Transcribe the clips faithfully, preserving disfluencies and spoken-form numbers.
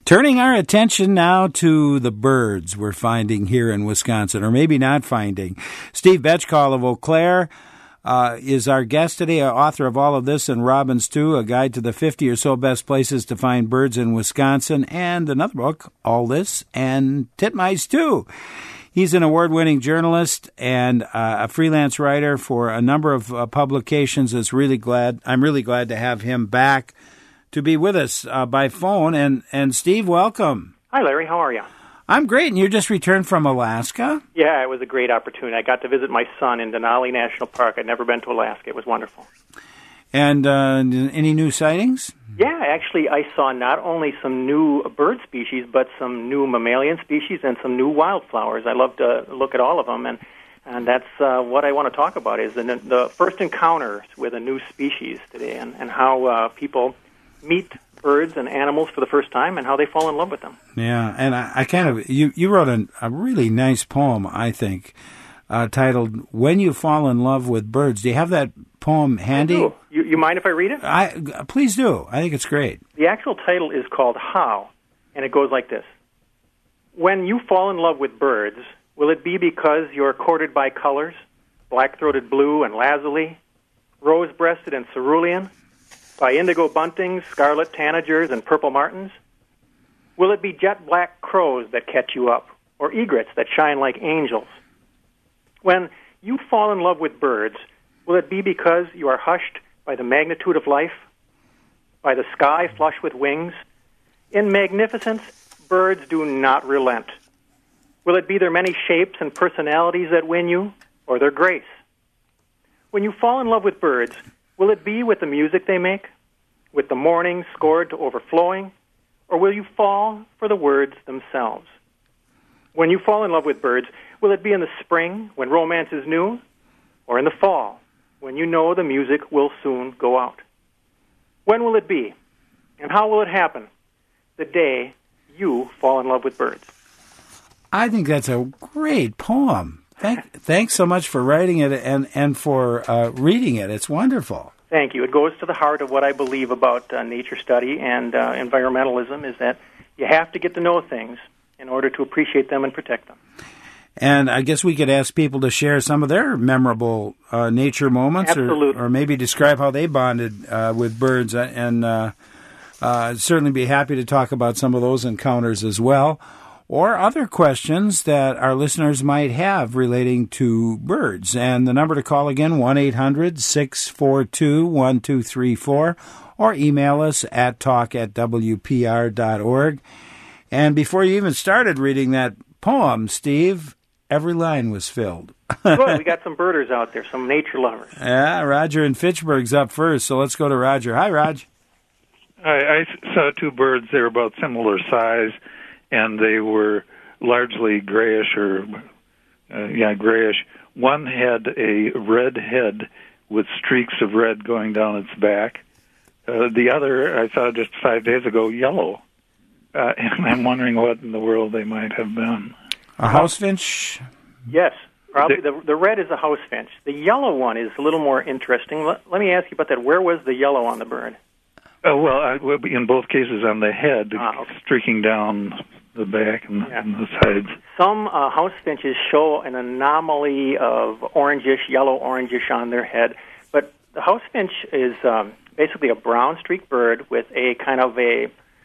Turning our attention now to the birds we're finding here in Wisconsin, or maybe not finding. Steve Betchkall of Eau Claire uh, is our guest today, author of All of This and Robins Too, a guide to the fifty or so best places to find birds in Wisconsin, and another book, All This and Titmice Too. He's an award-winning journalist and uh, a freelance writer for a number of uh, publications. Is really glad I'm really glad to have him back to be with us uh, by phone. And, and Steve, welcome. Hi, Larry. How are you? I'm great. And you just returned from Alaska? Yeah, it was a great opportunity. I got to visit my son in Denali National Park. I'd never been to Alaska. It was wonderful. And uh, any new sightings? Yeah, actually, I saw not only some new bird species, but some new mammalian species and some new wildflowers. I love to look at all of them, and and that's uh, what I want to talk about is the, the first encounters with a new species today, and, and how uh, people meet birds and animals for the first time and how they fall in love with them. Yeah, and I, I kind of, you, you wrote a, a really nice poem, I think, uh, titled, When You Fall in Love with Birds. Do you have that poem handy? I do. You, you mind if I read it? I, please do. I think it's great. The actual title is called How, and it goes like this. When you fall in love with birds, will it be because you're courted by colors, black-throated blue and lazuli, rose-breasted and cerulean, by indigo buntings, scarlet tanagers, and purple martins? Will it be jet-black crows that catch you up, or egrets that shine like angels? When you fall in love with birds, will it be because you are hushed by the magnitude of life, by the sky flush with wings? In magnificence, birds do not relent. Will it be their many shapes and personalities that win you, or their grace? When you fall in love with birds, will it be with the music they make, with the morning scored to overflowing, or will you fall for the words themselves? When you fall in love with birds, will it be in the spring, when romance is new, or in the fall, when you know the music will soon go out? When will it be, and how will it happen, the day you fall in love with birds? I think that's a great poem. Thank, thanks so much for writing it and, and for uh, reading it. It's wonderful. Thank you. It goes to the heart of what I believe about uh, nature study and uh, environmentalism, is that you have to get to know things in order to appreciate them and protect them. And I guess we could ask people to share some of their memorable uh, nature moments, or, or maybe describe how they bonded uh, with birds. And uh, uh, certainly be happy to talk about some of those encounters as well, or other questions that our listeners might have relating to birds. And the number to call again, one eight hundred six four two one two three four, or email us at talk at w p r dot org. And before you even started reading that poem, Steve, every line was filled. Good. We got some birders out there, some nature lovers. Yeah, Roger in Fitchburg's up first, so let's go to Roger. Hi, Raj. I, I saw two birds. They were about similar size, and they were largely grayish or, uh, yeah, grayish. One had a red head with streaks of red going down its back. Uh, the other, I saw just five days ago, yellow. Uh, and I'm wondering what in the world they might have been. A house finch? Yes, probably. The, the red is a house finch. The yellow one is a little more interesting. Let, let me ask you about that. Where was the yellow on the bird? Oh, well, I, in both cases on the head, ah, okay. streaking down the back and, yeah. and the sides. Some uh, house finches show an anomaly of orangish, yellow-orangish on their head, but the house finch is um, basically a brown-streaked bird with a kind of a,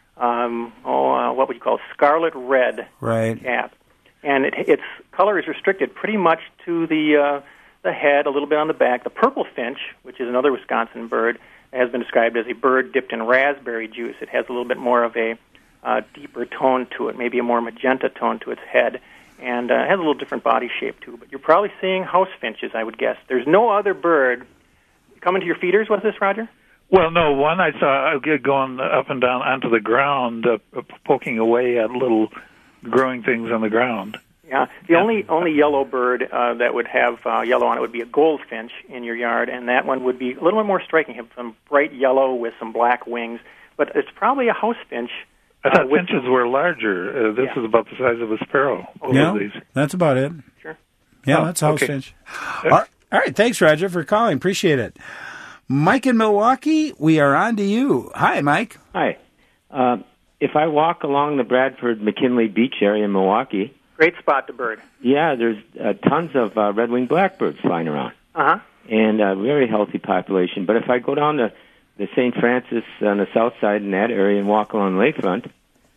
um, oh, uh, what would you call it, scarlet-red right. cap. And it, its color is restricted pretty much to the uh, the head, a little bit on the back. The purple finch, which is another Wisconsin bird, has been described as a bird dipped in raspberry juice. It has a little bit more of a uh, deeper tone to it, maybe a more magenta tone to its head, and uh, has a little different body shape, too. But you're probably seeing house finches, I would guess. There's no other bird coming to your feeders, was this, Roger? Well, no, one I saw going up and down onto the ground, uh, poking away at little growing things on the ground. Yeah, the yeah. only only yellow bird uh, that would have uh, yellow on it would be a goldfinch in your yard, and that one would be a little bit more striking, have some bright yellow with some black wings, but it's probably a house finch. I thought uh, finches some... were larger. Uh, this yeah. is about the size of a sparrow. Yeah, these. That's about it. Sure. Yeah, oh, that's a house okay. finch. All right. All right, thanks, Roger, for calling. Appreciate it. Mike in Milwaukee, we are on to you. Hi, Mike. Hi. Uh, if I walk along the Bradford McKinley Beach area in Milwaukee, great spot to bird. Yeah, there's uh, tons of uh, red-winged blackbirds flying around. Uh-huh. And a very healthy population. But if I go down to the Saint Francis on the south side in that area and walk along the lakefront,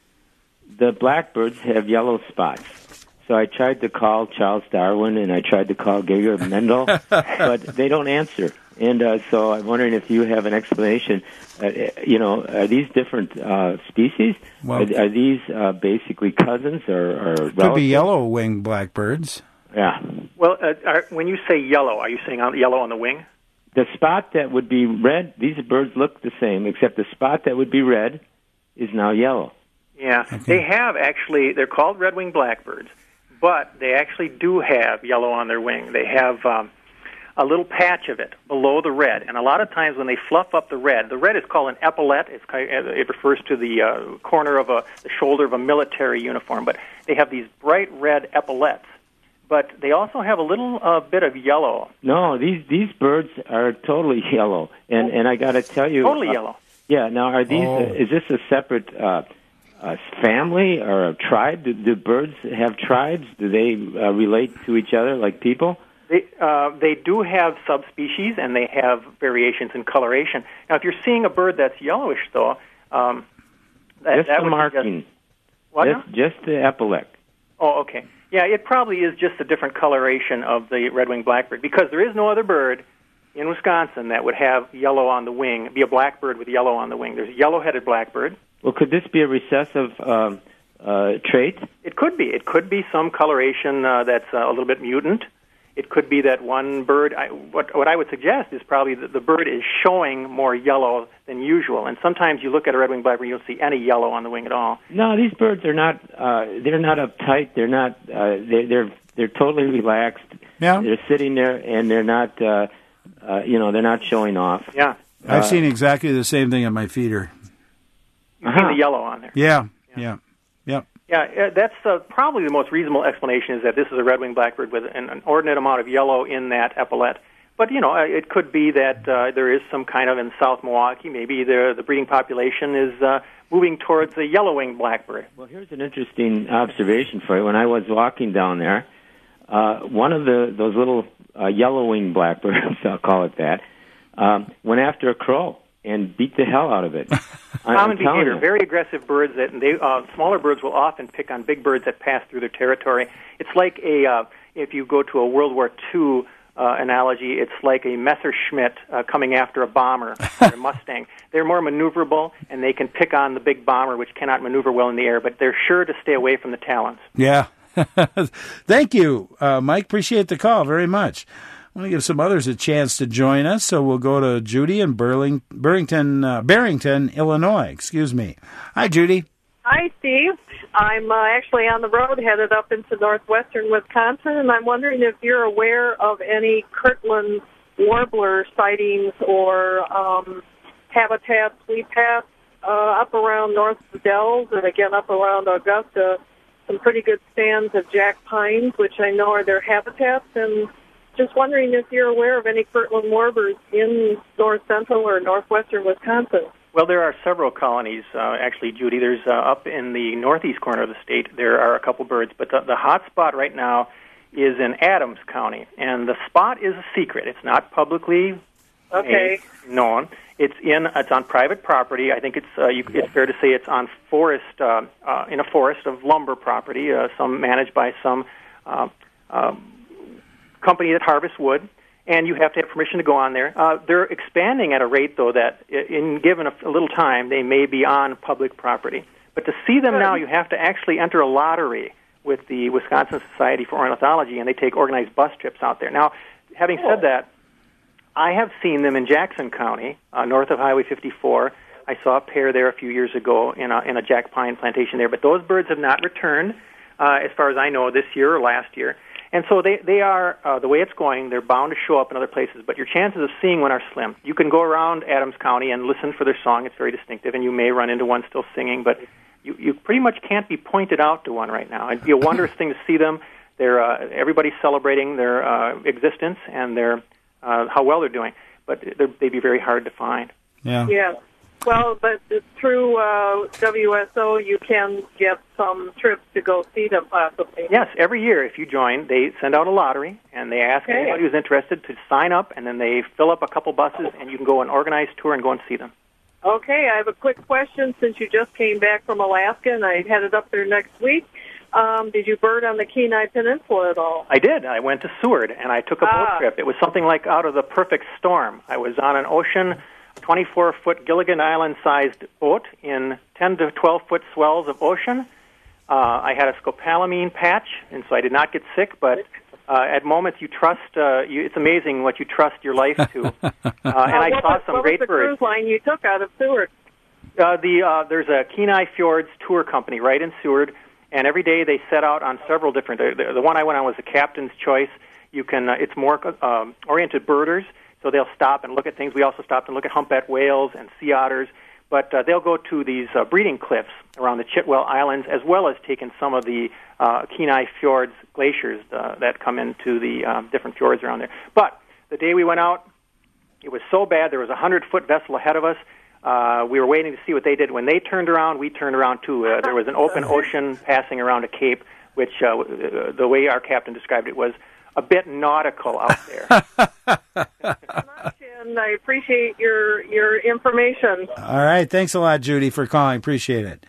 the blackbirds have yellow spots. So I tried to call Charles Darwin and I tried to call Gregor Mendel, but they don't answer. And uh, so I'm wondering if you have an explanation. Uh, you know, are these different uh, species? Well, are, are these uh, basically cousins or, or relatives? Could be yellow-winged blackbirds. Yeah. Well, uh, are, when you say yellow, are you saying on, yellow on the wing? The spot that would be red, these birds look the same, except the spot that would be red is now yellow. Yeah. Okay. They have actually, they're called red-winged blackbirds, but they actually do have yellow on their wing. They have um, a little patch of it below the red, and a lot of times when they fluff up the red, the red is called an epaulette. It's, it refers to the uh, corner of a, the shoulder of a military uniform, but they have these bright red epaulettes. But they also have a little uh, bit of yellow. No, these these birds are totally yellow, and and I got to tell you, totally uh, yellow. Yeah. Now, are these? Oh. Uh, is this a separate uh, uh, family or a tribe? Do, do birds have tribes? Do they uh, relate to each other like people? They uh, they do have subspecies, and they have variations in coloration. Now, if you're seeing a bird that's yellowish, though, um, that, just that the would marking. Just, what? Just, just the epaulette. Oh, okay. Yeah, it probably is just a different coloration of the red-winged blackbird, because there is no other bird in Wisconsin that would have yellow on the wing, be a blackbird with yellow on the wing. There's a yellow-headed blackbird. Well, could this be a recessive um, uh, trait? It could be. It could be some coloration uh, that's uh, a little bit mutant. It could be that one bird, I, what, what I would suggest is probably that the bird is showing more yellow than usual. And sometimes you look at a red-winged blackbird, you'll see any yellow on the wing at all. No, these birds are not, uh, they're not uptight. They're not, uh, they're, they're, they're totally relaxed. Yeah. They're sitting there and they're not, uh, uh, you know, they're not showing off. Yeah. I've uh, seen exactly the same thing on my feeder. You've uh-huh. seen the yellow on there. Yeah, yeah, yeah. yeah. Yeah, that's uh, probably the most reasonable explanation, is that this is a red-winged blackbird with an inordinate amount of yellow in that epaulette. But, you know, it could be that uh, there is some kind of, in South Milwaukee, maybe the, the breeding population is uh, moving towards the yellow-winged blackbird. Well, here's an interesting observation for you. When I was walking down there, uh, one of the those little uh, yellow-winged blackbirds, I'll call it that, um, went after a crow and beat the hell out of it. Common behavior, you. Very aggressive birds. That they uh, smaller birds will often pick on big birds that pass through their territory. It's like a uh, if you go to a World War Two uh, analogy, it's like a Messerschmitt uh, coming after a bomber or a Mustang. They're more maneuverable, and they can pick on the big bomber, which cannot maneuver well in the air. But they're sure to stay away from the talons. Yeah. Thank you, uh, Mike. Appreciate the call very much. I want to give some others a chance to join us, so we'll go to Judy in Burling, Burlington, uh, Barrington, Illinois. Excuse me. Hi, Judy. Hi, Steve. I'm uh, actually on the road headed up into northwestern Wisconsin, and I'm wondering if you're aware of any Kirtland warbler sightings or um, habitats. We passed uh, up around North Dells and again up around Augusta some pretty good stands of jack pines, which I know are their habitats, and just wondering if you're aware of any Kirtland warblers in north central or northwestern Wisconsin. Well, there are several colonies, uh, actually, Judy. There's uh, up in the northeast corner of the state, there are a couple birds, but the, the hot spot right now is in Adams County, and the spot is a secret. It's not publicly okay. known. It's in it's on private property. I think it's uh, you, it's fair to say it's on forest uh, uh, in a forest of lumber property, uh, some managed by some uh, uh, company that harvests wood. And you have to have permission to go on there. Uh, they're expanding at a rate, though, that in given a, a little time, they may be on public property. But to see them now, you have to actually enter a lottery with the Wisconsin Society for Ornithology, and they take organized bus trips out there. Now, having said that, I have seen them in Jackson County, uh, north of Highway fifty-four. I saw a pair there a few years ago in a, in a jack pine plantation there. But those birds have not returned, uh, as far as I know, this year or last year. And so they, they are, uh, the way it's going, they're bound to show up in other places, but your chances of seeing one are slim. You can go around Adams County and listen for their song. It's very distinctive, and you may run into one still singing, but you, you pretty much can't be pointed out to one right now. It'd be a wondrous thing to see them. They're, uh, everybody's celebrating their uh, existence and their uh, how well they're doing, but they're, they'd be very hard to find. Yeah. Yeah. Well, but through uh, W S O, you can get some trips to go see them, possibly. Yes, every year, if you join, they send out a lottery, and they ask okay. anybody who's interested to sign up, and then they fill up a couple buses, and you can go on an organized tour and go and see them. Okay, I have a quick question. Since you just came back from Alaska, and I headed up there next week, um, did you bird on the Kenai Peninsula at all? I did. I went to Seward, and I took a ah. boat trip. It was something like out of the perfect storm. I was on an ocean twenty-four foot Gilligan Island-sized boat in ten to twelve foot swells of ocean. Uh, I had a scopolamine patch, and so I did not get sick, but uh, at moments you trust, uh, you, it's amazing what you trust your life to. Uh, and I what saw was, some what great was the birds. cruise line you took out of Seward? Uh, the, uh, there's a Kenai Fjords tour company right in Seward, and every day they set out on several different, the, the one I went on was the Captain's Choice. You can, uh, it's more um, oriented birders. So they'll stop and look at things. We also stopped and look at humpback whales and sea otters. But uh, they'll go to these uh, breeding cliffs around the Chitwell Islands, as well as taking some of the uh, Kenai Fjords glaciers uh, that come into the um, different fjords around there. But the day we went out, it was so bad. There was a hundred-foot vessel ahead of us. Uh, we were waiting to see what they did. When they turned around, we turned around, too. Uh, there was an open ocean passing around a cape, which uh, the way our captain described it was a bit nautical out there. And I appreciate your your information. All right. Thanks a lot, Judy, for calling. Appreciate it.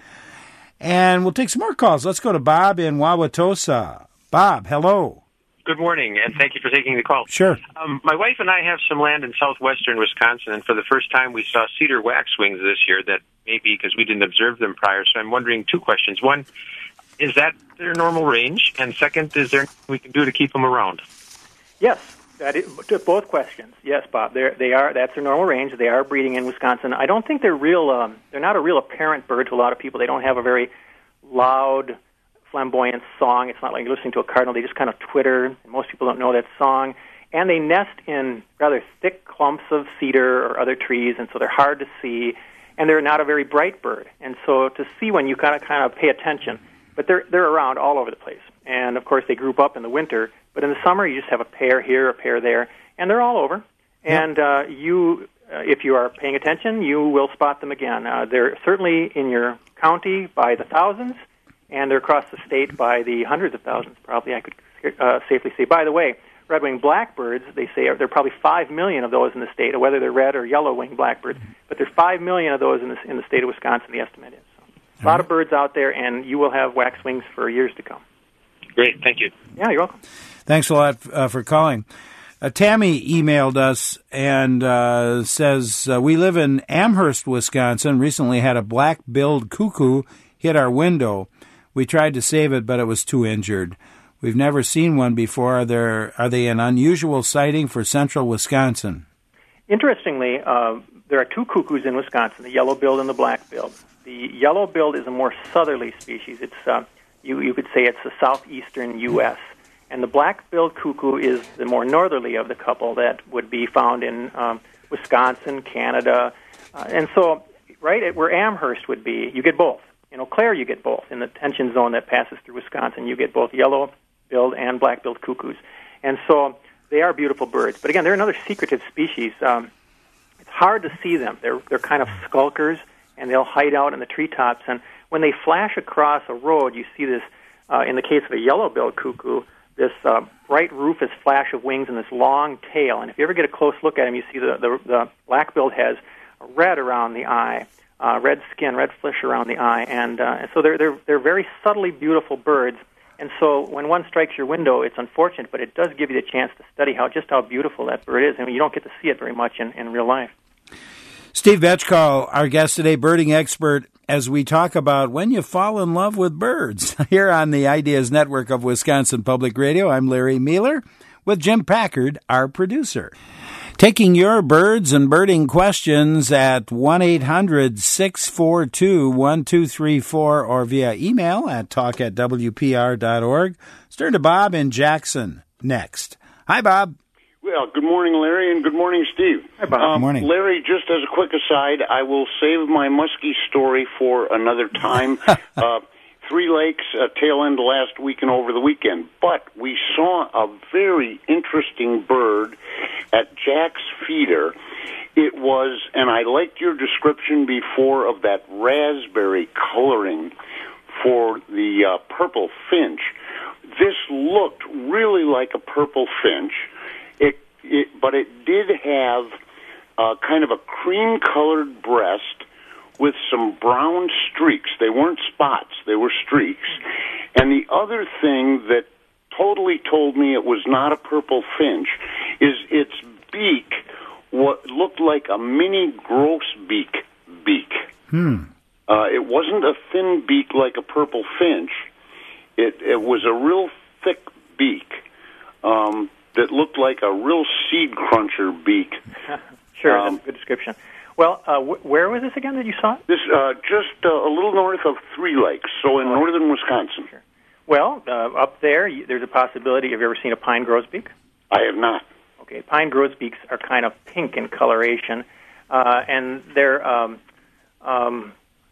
And we'll take some more calls. Let's go to Bob in Wauwatosa. Bob, hello. Good morning, and thank you for taking the call. Sure. Um, my wife and I have some land in southwestern Wisconsin, and for the first time we saw cedar waxwings this year. That may be because we didn't observe them prior. So I'm wondering two questions. One, is that their normal range? And second, is there anything we can do to keep them around? Yes, that is, to both questions. Yes, Bob, they're, they are. That's their normal range. They are breeding in Wisconsin. I don't think they're real. Um, they're not a real apparent bird to a lot of people. They don't have a very loud, flamboyant song. It's not like you're listening to a cardinal. They just kind of twitter. Most people don't know that song. And they nest in rather thick clumps of cedar or other trees, and so they're hard to see. And they're not a very bright bird. And so to see one, you kind of kind of pay attention. But they're they're around all over the place. And, of course, they group up in the winter. But in the summer, you just have a pair here, a pair there, and they're all over. And uh, you, uh, if you are paying attention, you will spot them again. Uh, they're certainly in your county by the thousands, and they're across the state by the hundreds of thousands, probably, I could uh, safely say. By the way, red-winged blackbirds, they say, are, there are probably five million of those in the state, whether they're red or yellow-winged blackbirds. But there's five million of those in the, in the state of Wisconsin, the estimate is. So, a lot of birds out there, and you will have waxwings for years to come. Great, thank you. Yeah, you're welcome. Thanks a lot uh, for calling. Uh, Tammy emailed us and uh, says, uh, we live in Amherst, Wisconsin. Recently had a black-billed cuckoo hit our window. We tried to save it, but it was too injured. We've never seen one before. Are, there, are they an unusual sighting for central Wisconsin? Interestingly, uh, there are two cuckoos in Wisconsin, the yellow-billed and the black-billed. The yellow-billed is a more southerly species. It's uh, you, you could say it's the southeastern U S And the black-billed cuckoo is the more northerly of the couple that would be found in um, Wisconsin, Canada. Uh, and so, right at where Amherst would be, you get both. In Eau Claire, you get both. In the tension zone that passes through Wisconsin, you get both yellow-billed and black-billed cuckoos. And so they are beautiful birds. But again, they're another secretive species. Um, it's hard to see them. They're, they're kind of skulkers, and they'll hide out in the treetops. And when they flash across a road, you see this, uh, in the case of a yellow-billed cuckoo, this uh, bright rufous flash of wings and this long tail. And if you ever get a close look at him, you see the, the, the black-billed has red around the eye, uh, red skin, red flesh around the eye. And, uh, and so they're, they're, they're very subtly beautiful birds. And so when one strikes your window, it's unfortunate, but it does give you the chance to study how just how beautiful that bird is. And you don't get to see it very much in, in real life. Steve Betchkal, our guest today, birding expert, as we talk about when you fall in love with birds. Here on the Ideas Network of Wisconsin Public Radio, I'm Larry Mueller with Jim Packard, our producer. Taking your birds and birding questions at one eight hundred six four two one two three four or via email at talk at w p r dot org. Let's turn to Bob in Jackson next. Hi, Bob. Well, good morning, Larry, and good morning, Steve. Hi, Bob. Um, good morning. Larry, just as a quick aside, I will save my muskie story for another time. uh, Three Lakes, uh, tail end last week and over the weekend. But we saw a very interesting bird at Jack's Feeder. It was, and I liked your description before of that raspberry coloring for the uh, purple finch. This looked really like a purple finch, it, it, but it did have uh, kind of a cream-colored breast with some brown streaks. They weren't spots, they were streaks. And the other thing that totally told me it was not a purple finch is its beak, what looked like a mini grosbeak beak. Hmm. Uh, it wasn't a thin beak like a purple finch. It, it was a real thick beak um, that looked like a real seed cruncher beak. Sure, um, that's a good description. Well, uh, wh- where was this again that you saw it? This uh, just uh, a little north of Three Lakes, so in oh, northern Wisconsin. Sure. Well, uh, up there, you, there's a possibility. Have you ever seen a pine grosbeak? I have not. Okay, pine grosbeaks are kind of pink in coloration, uh, and they're um, um,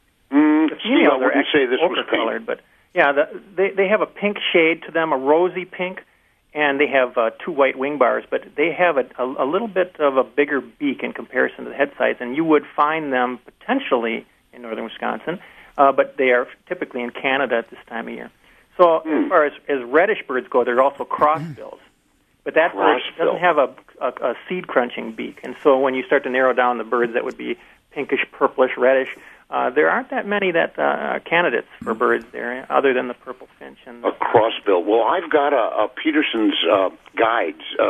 mm, the females are actually ochre-colored, but yeah, the, they they have a pink shade to them, a rosy pink, and they have uh, two white wing bars, but they have a, a, a little bit of a bigger beak in comparison to the head size, and you would find them potentially in northern Wisconsin, uh, but they are typically in Canada at this time of year. So mm. as far as, as reddish birds go, there are also crossbills. But that bird doesn't have a, a, a seed-crunching beak, and so when you start to narrow down the birds that would be pinkish, purplish, reddish, uh, there aren't that many that uh, are candidates for birds there, other than the purple finch. And a crossbill. Well, I've got a, a Peterson's uh, guides uh,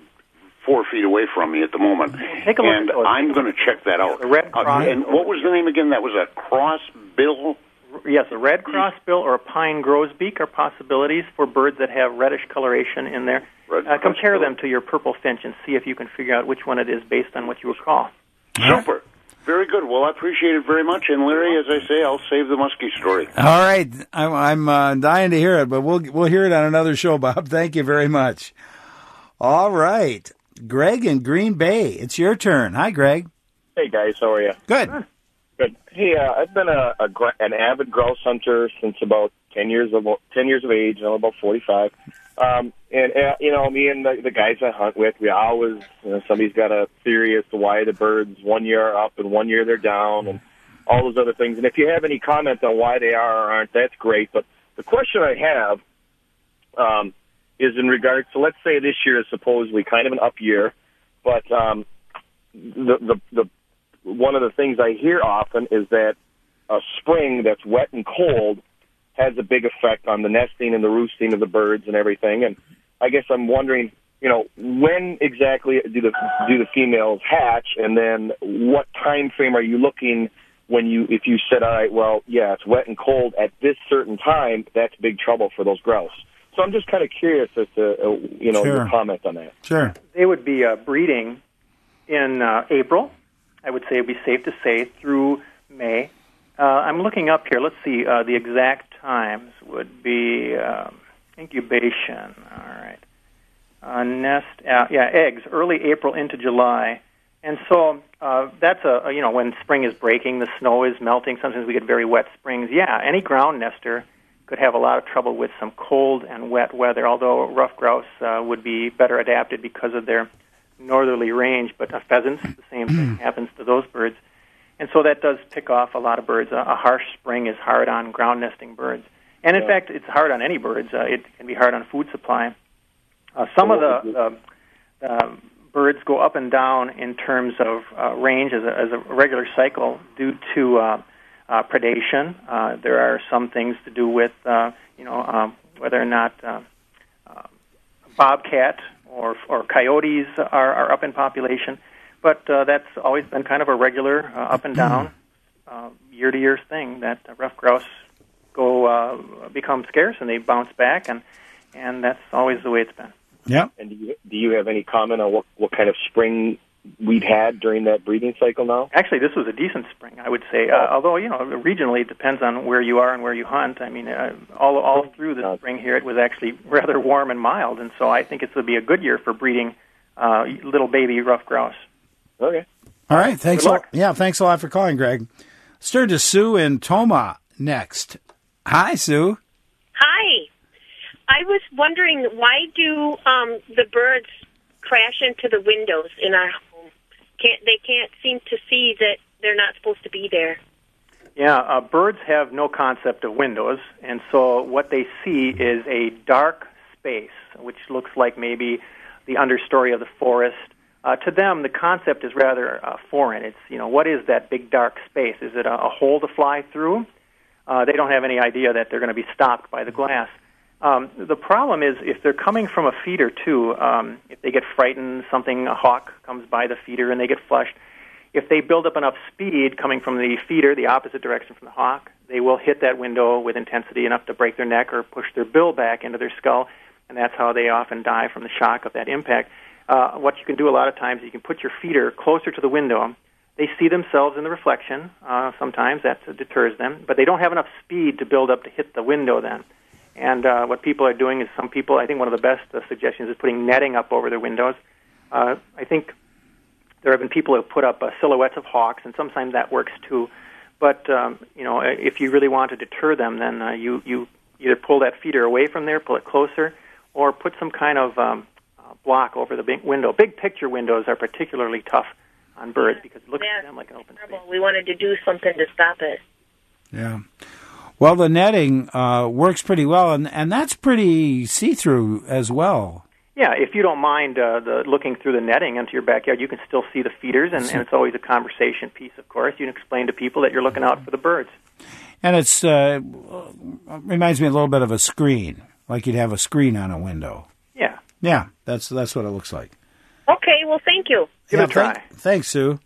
four feet away from me at the moment, Take a look and at those. I'm going to check that out. The red cross. Uh, and what was the name again? That was a crossbill? Yes, a red crossbill or a pine grosbeak are possibilities for birds that have reddish coloration in there. Uh, compare them to your purple finch and see if you can figure out which one it is based on what you recall. Super. Very good. Well, I appreciate it very much. And Larry, as I say, I'll save the muskie story. All right. I'm, I'm uh, dying to hear it, but we'll we'll hear it on another show, Bob. Thank you very much. All right. Greg in Green Bay, it's your turn. Hi, Greg. Hey, guys. How are you? Good. Good. Hey, uh, I've been a, a an avid grouse hunter since about ten years of ten years of age. I'm about forty-five. Um, and, uh, you know, me and the, the guys I hunt with, we always, you know, somebody's got a theory as to why the birds one year are up and one year they're down and all those other things. And if you have any comment on why they are or aren't, that's great. But the question I have um, is in regards to, let's say this year is supposedly kind of an up year, but um, the, the, the one of the things I hear often is that a spring that's wet and cold has a big effect on the nesting and the roosting of the birds and everything. And I guess I'm wondering, you know, when exactly do the do the females hatch, and then what time frame are you looking when you if you said, all right, well, yeah, it's wet and cold at this certain time, that's big trouble for those grouse. So I'm just kind of curious as to uh, you know sure. your comment on that. Sure. They would be uh, breeding in uh, April. I would say it would be safe to say through May. Uh, I'm looking up here. Let's see. Uh, the exact times would be um, incubation. All right. Uh, nest out. Yeah, eggs. Early April into July. And so uh, that's a, a, you know, when spring is breaking, the snow is melting. Sometimes we get very wet springs. Yeah, any ground nester could have a lot of trouble with some cold and wet weather, although rough grouse uh, would be better adapted because of their northerly range. But uh, pheasants, the same thing happens to those birds. And so that does pick off a lot of birds. A, a harsh spring is hard on ground nesting birds. And in yeah. fact, it's hard on any birds. Uh, it can be hard on food supply. Uh, some of the uh, uh, birds go up and down in terms of uh, range as a, as a regular cycle due to uh, uh, predation. Uh, there are some things to do with, uh, you know, um, whether or not uh, uh, bobcat or, or coyotes are, are up in population. But uh, that's always been kind of a regular uh, up and down, uh, year-to-year thing, that uh, rough grouse go uh, become scarce and they bounce back, and and that's always the way it's been. Yeah. And do you, do you have any comment on what, what kind of spring we've had during that breeding cycle now? Actually, this was a decent spring, I would say. Uh, although, you know, regionally it depends on where you are and where you hunt. I mean, uh, all all through the spring here, it was actually rather warm and mild, and so I think it's going to be a good year for breeding uh, little baby rough grouse. Okay. All right. Thanks a lot. Yeah, thanks a lot for calling, Greg. Let's turn to Sue in Tomah next. Hi, Sue. Hi. I was wondering, why do um, the birds crash into the windows in our home? can't they can't seem to see that they're not supposed to be there. Yeah, uh, birds have no concept of windows, and so what they see is a dark space, which looks like maybe the understory of the forest. Uh, to them, the concept is rather uh, foreign. It's, you know, what is that big dark space? Is it a, a hole to fly through? Uh, they don't have any idea that they're going to be stopped by the glass. Um, the problem is if they're coming from a feeder, too, um, if they get frightened, something, a hawk comes by the feeder and they get flushed, if they build up enough speed coming from the feeder, the opposite direction from the hawk, they will hit that window with intensity enough to break their neck or push their bill back into their skull, and that's how they often die from the shock of that impact. Uh, what you can do a lot of times, you can put your feeder closer to the window. They see themselves in the reflection. Uh, sometimes that deters them, but they don't have enough speed to build up to hit the window then. And uh, what people are doing is some people, I think one of the best uh, suggestions is putting netting up over their windows. Uh, I think there have been people who have put up uh, silhouettes of hawks, and sometimes that works too. But, um, you know, if you really want to deter them, then uh, you, you either pull that feeder away from there, pull it closer, or put some kind of um, uh, block over the big window. Big picture windows are particularly tough on birds yeah. because it looks yeah. to them like an open space. We wanted to do something to stop it. Yeah. Well, the netting uh, works pretty well, and, and that's pretty see-through as well. Yeah, if you don't mind uh, the looking through the netting into your backyard, you can still see the feeders, and, and it's always a conversation piece, of course. You can explain to people that you're looking out for the birds. And it's uh, reminds me a little bit of a screen, like you'd have a screen on a window. Yeah. Yeah, that's that's what it looks like. Okay, well, thank you. Give yeah, it a try. Th- thanks, Sue.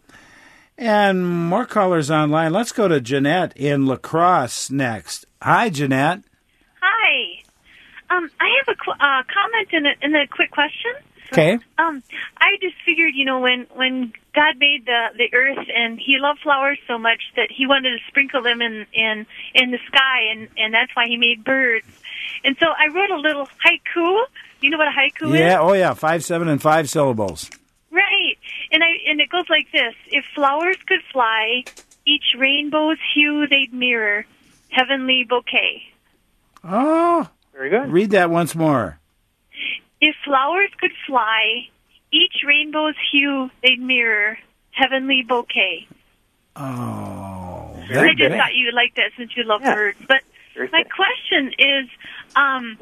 And more callers online. Let's go to Jeanette in La Crosse next. Hi, Jeanette. Hi. Um, I have a qu- uh, comment and a, and a quick question. Okay. Um, I just figured, you know, when, when God made the, the earth and He loved flowers so much that He wanted to sprinkle them in, in, in the sky, and, and that's why He made birds. And so I wrote a little haiku. You know what a haiku yeah, is? Yeah, oh yeah, five, seven, and five syllables. Right. And I and it goes like this. If flowers could fly, each rainbow's hue they'd mirror, heavenly bouquet. Oh. Very good. Read that once more. If flowers could fly, each rainbow's hue they'd mirror, heavenly bouquet. Oh. I just great. thought you would like that since you love yeah. birds. But Very my good. question is, um,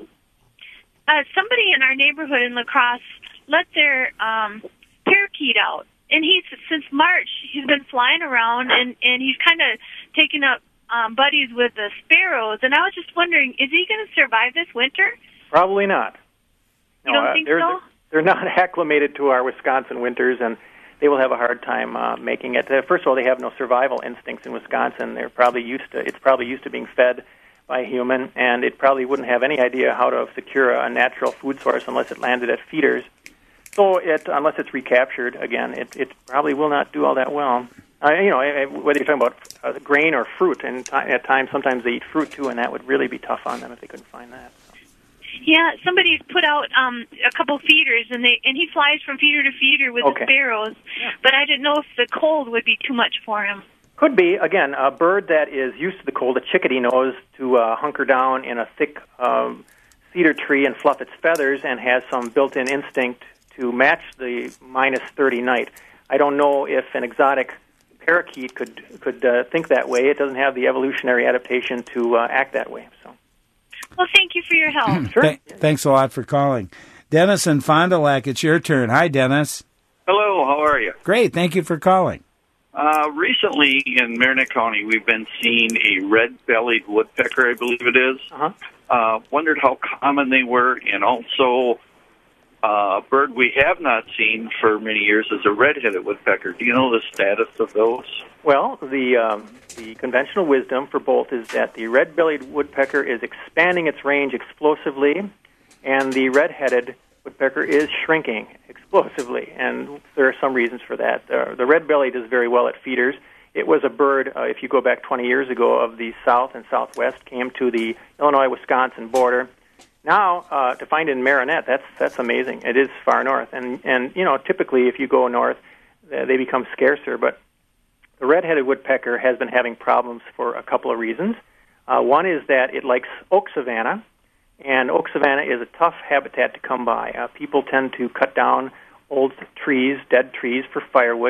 uh, somebody in our neighborhood in La Crosse let their um, parakeet out. And he's, since March, he's been flying around, and, and he's kind of taking up um, buddies with the sparrows. And I was just wondering, is he going to survive this winter? Probably not. You no, don't uh, think they're, so? They're not acclimated to our Wisconsin winters, and they will have a hard time uh, making it. Uh, first of all, they have no survival instincts in Wisconsin. They're probably used to, it's probably used to being fed by a human, and it probably wouldn't have any idea how to secure a natural food source unless it landed at feeders. So, it, unless it's recaptured again, it, it probably will not do all that well. Uh, you know, whether you're talking about uh, grain or fruit, and t- at times sometimes they eat fruit too, and that would really be tough on them if they couldn't find that. So. Yeah, somebody's put out um, a couple feeders, and they and he flies from feeder to feeder with okay. the sparrows. Yeah. But I didn't know if the cold would be too much for him. Could be. Again, a bird that is used to the cold, a chickadee knows to uh, hunker down in a thick um, cedar tree and fluff its feathers, and has some built-in instinct to match the minus thirty night. I don't know if an exotic parakeet could could uh, think that way. It doesn't have the evolutionary adaptation to uh, act that way. So. Well, thank you for your help. Sure. Th- thanks a lot for calling. Dennis in Fond du Lac, it's your turn. Hi, Dennis. Hello, how are you? Great, thank you for calling. Uh, recently in Marinette County, we've been seeing a red-bellied woodpecker, I believe it is. Uh-huh. Uh, wondered how common they were, and also uh, a bird we have not seen for many years is a red-headed woodpecker. Do you know the status of those? Well, the um, the conventional wisdom for both is that the red-bellied woodpecker is expanding its range explosively, and the red-headed woodpecker is shrinking explosively, and there are some reasons for that. Uh, the red-bellied does very well at feeders. It was a bird, uh, if you go back twenty years ago, of the south and southwest, came to the Illinois-Wisconsin border. Now, uh, to find it in Marinette, that's that's amazing. It is far north, and and you know, typically if you go north, uh, they become scarcer. But the red-headed woodpecker has been having problems for a couple of reasons. Uh, one is that it likes oak savanna, and oak savanna is a tough habitat to come by. Uh, people tend to cut down old trees, dead trees, for firewood,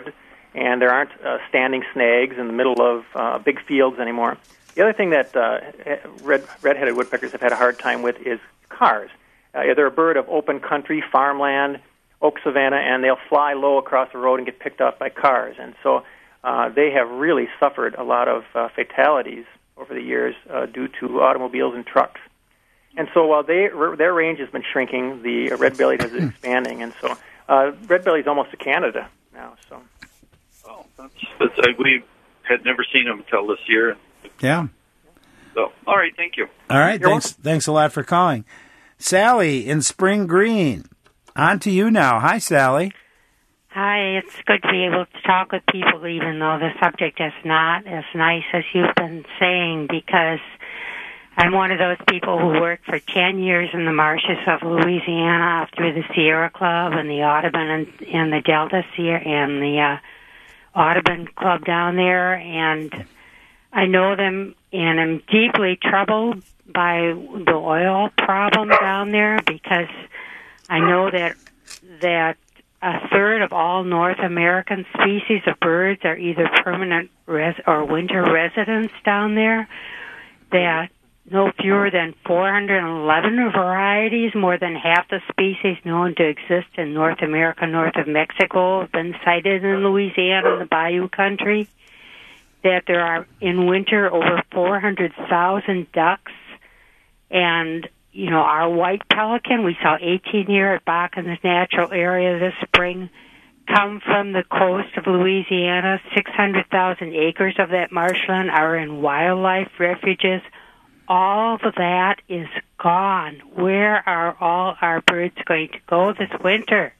and there aren't uh, standing snags in the middle of uh, big fields anymore. The other thing that uh, red, red-headed woodpeckers have had a hard time with is cars. Uh, they're a bird of open country, farmland, oak savanna, and they'll fly low across the road and get picked up by cars. And so uh, they have really suffered a lot of uh, fatalities over the years uh, due to automobiles and trucks. And so while they, their range has been shrinking, the red-bellied is expanding. And so uh, red-bellied is almost to Canada now. So, oh, that's, that's, uh, we had never seen them until this year. Yeah. So, all right, thank you. All right, You're thanks welcome. Thanks a lot for calling. Sally in Spring Green, on to you now. Hi, Sally. Hi, it's good to be able to talk with people even though the subject is not as nice as you've been saying, because I'm one of those people who worked for ten years in the marshes of Louisiana through the Sierra Club and the Audubon and, and the Delta Sierra and the uh, Audubon Club down there, and I know them, and I'm deeply troubled by the oil problem down there, because I know that that a third of all North American species of birds are either permanent res- or winter residents down there, that no fewer than four hundred eleven varieties, more than half the species known to exist in North America north of Mexico, have been sighted in Louisiana and the Bayou country, that there are in winter over four hundred thousand ducks, and, you know, our white pelican, we saw eighteen here at Bakken's natural area this spring, come from the coast of Louisiana. six hundred thousand acres of that marshland are in wildlife refuges. All of that is gone. Where are all our birds going to go this winter?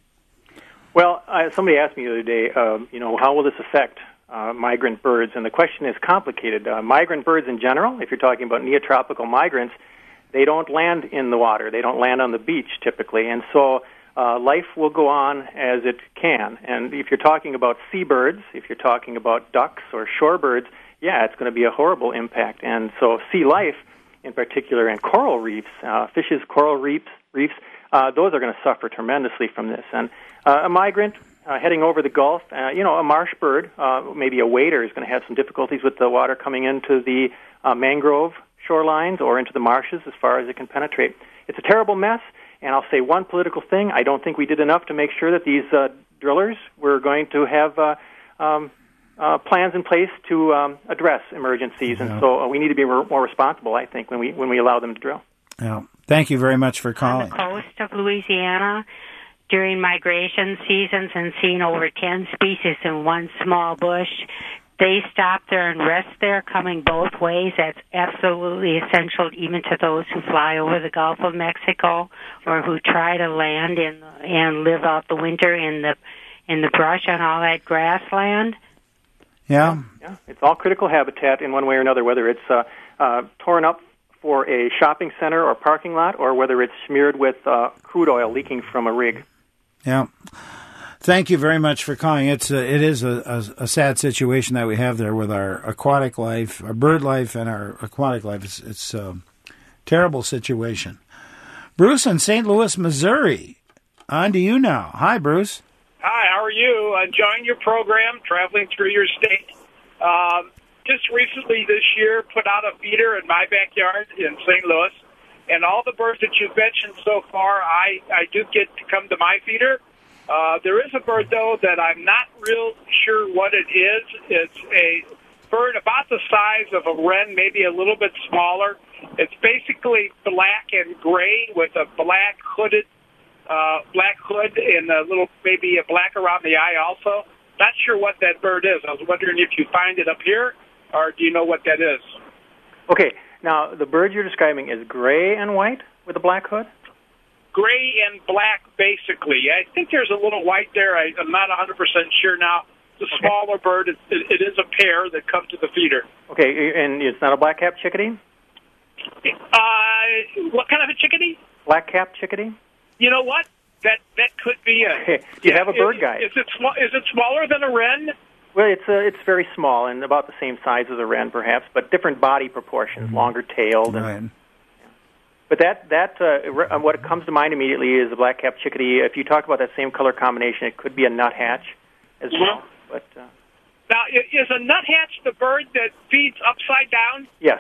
Well, uh, somebody asked me the other day, um, you know, how will this affect uh, migrant birds? And the question is complicated. Uh, migrant birds in general, if you're talking about neotropical migrants, they don't land in the water. They don't land on the beach typically. And so uh, life will go on as it can. And if you're talking about seabirds, if you're talking about ducks or shorebirds, yeah, it's going to be a horrible impact. And so sea life, in particular, and coral reefs, uh, fishes, coral reefs, reefs, uh, those are going to suffer tremendously from this. And uh, a migrant uh, heading over the Gulf, uh, you know, a marsh bird, uh, maybe a wader, is going to have some difficulties with the water coming into the uh, mangrove shorelines or into the marshes as far as it can penetrate. It's a terrible mess, and I'll say one political thing. I don't think we did enough to make sure that these uh, drillers were going to have uh, um, Uh, plans in place to um, address emergencies, and yeah. so uh, we need to be re- more responsible, I think, when we when we allow them to drill. Yeah. Thank you very much for calling. On the coast of Louisiana, during migration seasons, and seeing over ten species in one small bush, they stop there and rest there, coming both ways. That's absolutely essential, even to those who fly over the Gulf of Mexico or who try to land in and live out the winter in the in the brush on all that grassland. Yeah. Yeah, it's all critical habitat in one way or another, whether it's uh, uh, torn up for a shopping center or parking lot, or whether it's smeared with uh, crude oil leaking from a rig. Yeah. Thank you very much for calling. It's a, it is a, a, a sad situation that we have there with our aquatic life, our bird life, and our aquatic life. It's, it's a terrible situation. Bruce in Saint Louis, Missouri. On to you now. Hi, Bruce. Hi, how are you? Enjoying your program, traveling through your state. Um, just recently this year, put out a feeder in my backyard in Saint Louis, and all the birds that you've mentioned so far, I, I do get to come to my feeder. Uh, there is a bird, though, that I'm not real sure what it is. It's a bird about the size of a wren, maybe a little bit smaller. It's basically black and gray with a black hooded Uh, black hood and a little, maybe a black around the eye also. Not sure what that bird is. I was wondering if you find it up here, or do you know what that is? Okay, now the bird you're describing is gray and white with a black hood? Gray and black, basically. I think there's a little white there. I, I'm not one hundred percent sure now. It's a okay. smaller bird. It, it, it is a pair that come to the feeder. Okay, and it's not a black-capped chickadee? Uh, what kind of a chickadee? Black-capped chickadee? You know what? That that could be a. Okay. Do you yeah, have a bird is, guide? Is it sm- Is it smaller than a wren? Well, it's uh, it's very small and about the same size as a wren, perhaps, but different body proportions, mm-hmm. longer tailed. And, right. yeah. But that that uh, what comes to mind immediately is a black-capped chickadee. If you talk about that same color combination, it could be a nuthatch as well. But uh, Now, i- is a nuthatch the bird that feeds upside down? Yes.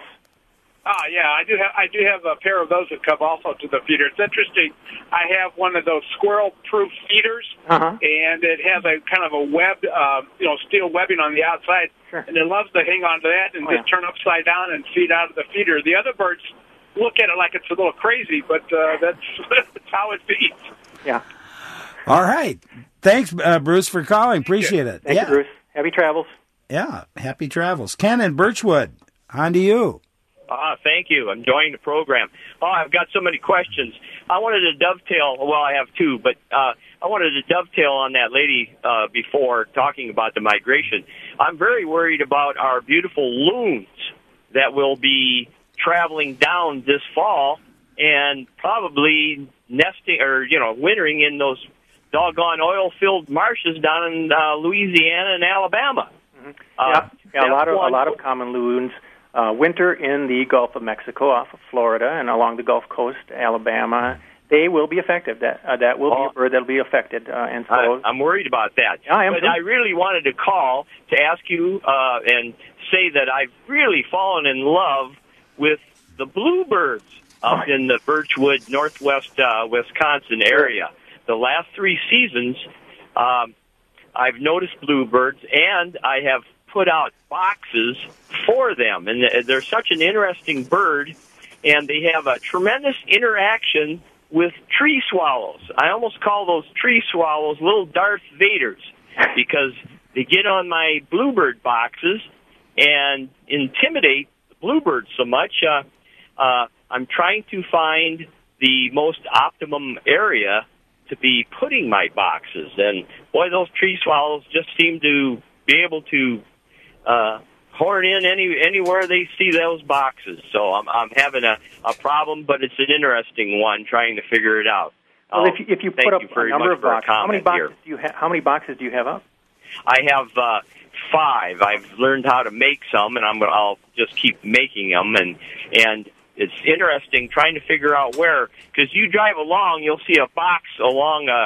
Ah, yeah, I do have I do have a pair of those that come also to the feeder. It's interesting. I have one of those squirrel-proof feeders, Uh-huh. and it has a kind of a web, uh, you know, steel webbing on the outside, sure. and it loves to hang on to that and Oh, just yeah. turn upside down and feed out of the feeder. The other birds look at it like it's a little crazy, but uh, that's, that's how it feeds. Yeah. All right. Thanks, uh, Bruce, for calling. Appreciate it. Thank yeah. you, Bruce. Happy travels. Yeah, happy travels. Ken in Birchwood, on to you. Ah, thank you. I'm enjoying the program. Oh, I've got so many questions. I wanted to dovetail, well, I have two, but uh, I wanted to dovetail on that lady uh, before talking about the migration. I'm very worried about our beautiful loons that will be traveling down this fall and probably nesting or, you know, wintering in those doggone oil-filled marshes down in uh, Louisiana and Alabama. Mm-hmm. Uh, yeah, yeah a lot of one. a lot of common loons uh, winter in the Gulf of Mexico, off of Florida, and along the Gulf Coast, Alabama. They will be affected. That uh, that will Oh. be a bird that will be affected, uh, and so I, I'm worried about that. Yeah, I am but too. I really wanted to call to ask you uh, and say that I've really fallen in love with the bluebirds up in the Birchwood, northwest uh, Wisconsin area. The last three seasons, um, I've noticed bluebirds, and I have put out boxes for them. And they're such an interesting bird, and they have a tremendous interaction with tree swallows. I almost call those tree swallows little Darth Vaders because they get on my bluebird boxes and intimidate the bluebirds so much. Uh, uh, I'm trying to find the most optimum area to be putting my boxes. And, boy, those tree swallows just seem to be able to uh, horn in any anywhere they see those boxes. So I'm, I'm having a, a problem, but it's an interesting one, trying to figure it out. Well, Um, if you, if you thank put up you a very number much of for a boxes, how many comment boxes here. do you have? How many boxes do you have up? I have uh, five. I've learned how to make some, and I'm gonna, I'll just keep making them. And and it's interesting trying to figure out where, because you drive along, you'll see a box along a,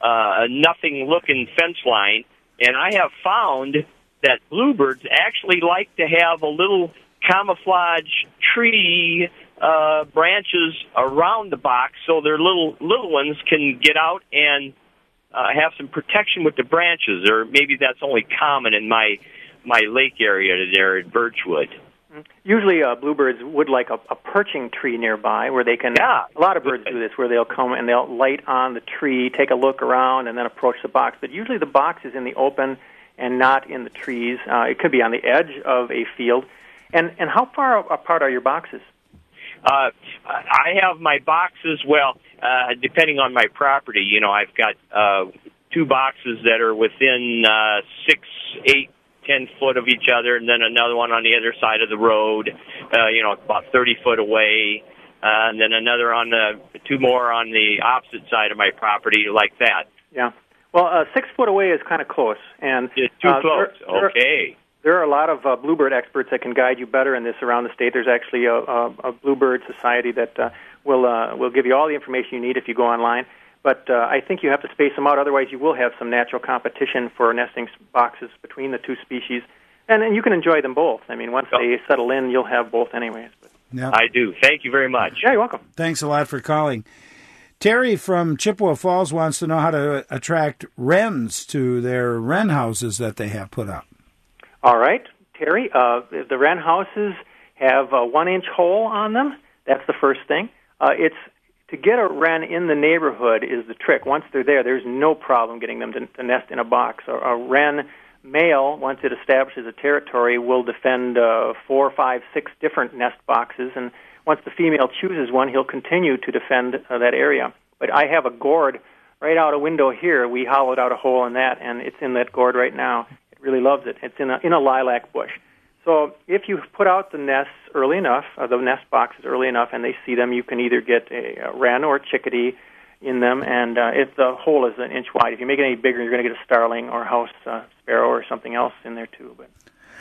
a nothing-looking fence line, and I have found that bluebirds actually like to have a little camouflage tree uh, branches around the box, so their little little ones can get out and uh, have some protection with the branches. Or maybe that's only common in my my lake area there at Birchwood. Usually, uh, bluebirds would like a, a perching tree nearby where they can. Yeah, a lot of birds do this, where they'll come and they'll light on the tree, take a look around, and then approach the box. But usually, the box is in the open and not in the trees. Uh, it could be on the edge of a field. And and how far apart are your boxes? Uh, I have my boxes, well, uh, depending on my property, you know, I've got uh, two boxes that are within uh, six, eight, ten foot of each other, and then another one on the other side of the road, uh, you know, about thirty foot away, uh, and then another on the, two more on the opposite side of my property, like that. Yeah. Well, uh, six foot away is kind of close. And It's too uh, close. there- there- Okay. There are a lot of uh, bluebird experts that can guide you better in this around the state. There's actually a, a, a bluebird society that uh, will uh, will give you all the information you need if you go online. But uh, I think you have to space them out. Otherwise, you will have some natural competition for nesting boxes between the two species. And, and you can enjoy them both. I mean, once they settle in, you'll have both anyways. But. Yeah. I do. Thank you very much. Yeah, you're welcome. Thanks a lot for calling. Terry from Chippewa Falls wants to know how to attract wrens to their wren houses that they have put up. All right, Terry, uh, the wren houses have a one-inch hole on them. That's the first thing. Uh, it's to get a wren in the neighborhood is the trick. Once they're there, there's no problem getting them to, to nest in a box. A, a wren male, once it establishes a territory, will defend uh, four, five, six different nest boxes, and once the female chooses one, he'll continue to defend uh, that area. But I have a gourd right out a window here. We hollowed out a hole in that, and it's in that gourd right now. Really loves it. It's in a in a lilac bush. So if you put out the nests early enough, uh, the nest boxes early enough, and they see them, you can either get a, a wren or a chickadee in them. And uh, if the hole is an inch wide, if you make it any bigger, you're going to get a starling or a house uh, sparrow or something else in there too. But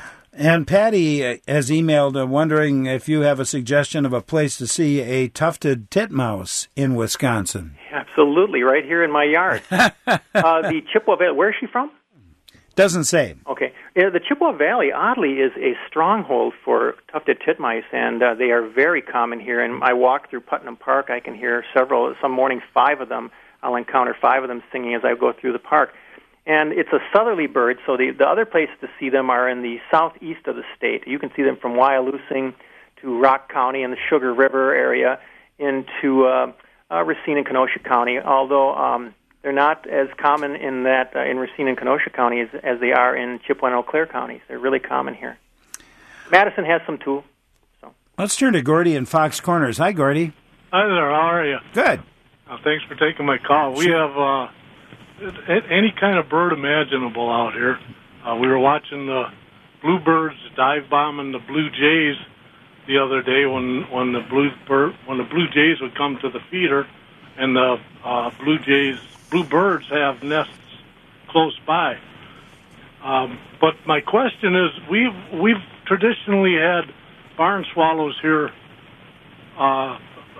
And Patty has emailed uh, wondering if you have a suggestion of a place to see a tufted titmouse in Wisconsin. absolutely, right here in my yard. uh, the Chippewa Valley. Where is she from? Doesn't say. Okay. Yeah, the Chippewa Valley, oddly, is a stronghold for tufted titmice, and uh, they are very common here. And I walk through Putnam Park, I can hear several, some mornings, five of them. I'll encounter five of them singing as I go through the park. And it's a southerly bird, so the, the other places to see them are in the southeast of the state. You can see them from Wyalusing to Rock County and the Sugar River area into uh, uh, Racine and Kenosha County, although um, they're not as common in that uh, in Racine and Kenosha County as, as they are in Chippewa and Eau Claire counties. They're really common here. Madison has some too. So. Let's turn to Gordy in Fox Corners. Hi, Gordy. Hi there. How are you? Good. Uh, thanks for taking my call. We have uh, any kind of bird imaginable out here. Uh, we were watching the bluebirds dive bombing the blue jays the other day when when the blue bird, when the blue jays would come to the feeder, and the uh, blue jays bluebirds have nests close by. Um, but my question is, we've we've traditionally had barn swallows here uh,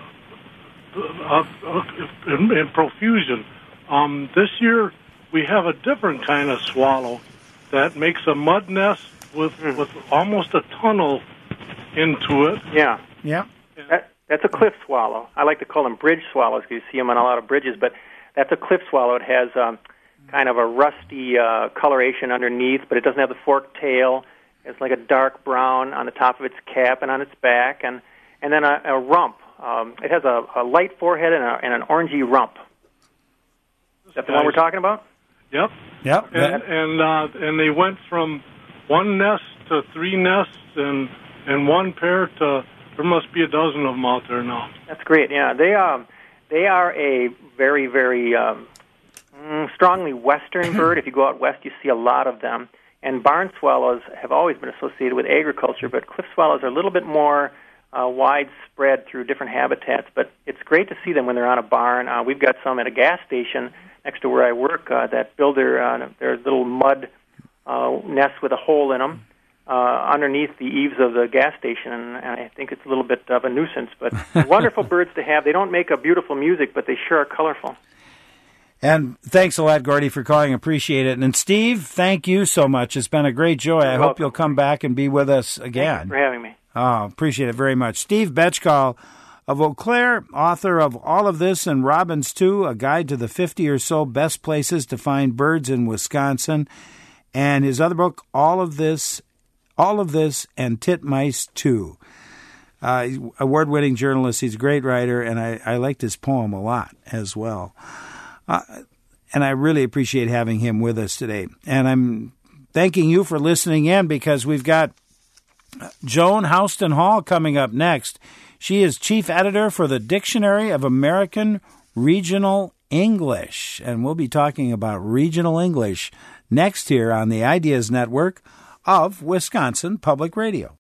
uh, in, in profusion. Um, this year we have a different kind of swallow that makes a mud nest with mm. with almost a tunnel into it. Yeah. Yeah. That, that's a cliff swallow. I like to call them bridge swallows because you see them on a lot of bridges, but that's a cliff swallow. It has um, kind of a rusty uh, coloration underneath, but it doesn't have the forked tail. It's like a dark brown on the top of its cap and on its back, and, and then a, a rump. Um, it has a, a light forehead and, a, and an orangey rump. Is that the one we're talking about? Yep. Yep. And and, uh, and they went from one nest to three nests and and one pair to, there must be a dozen of them out there now. That's great. Yeah, they um they are a very very um, strongly western bird. If you go out west, you see a lot of them. And barn swallows have always been associated with agriculture, but cliff swallows are a little bit more uh, widespread through different habitats. But it's great to see them when they're on a barn. Uh, we've got some at a gas station next to where I work uh, that build their uh, their little mud uh, nests with a hole in them uh, underneath the eaves of the gas station, and, and I think it's a little bit of a nuisance. But wonderful birds to have. They don't make a beautiful music, but they sure are colorful. And thanks a lot, Gordy, for calling. Appreciate it. And Steve, thank you so much. It's been a great joy. You're I welcome. hope you'll come back and be with us again. Thank you for having me. Oh, appreciate it very much. Steve Betchkal of Eau Claire, author of All of This and Robins Too, a guide to the fifty or so best places to find birds in Wisconsin, and his other book, All of This, All of This and Titmice Too. Uh, award-winning journalist. He's a great writer, and I, I liked his poem a lot as well. Uh, and I really appreciate having him with us today. And I'm thanking you for listening in, because we've got Joan Houston Hall coming up next. She is chief editor for the Dictionary of American Regional English, and we'll be talking about regional English next here on the Ideas Network of Wisconsin Public Radio.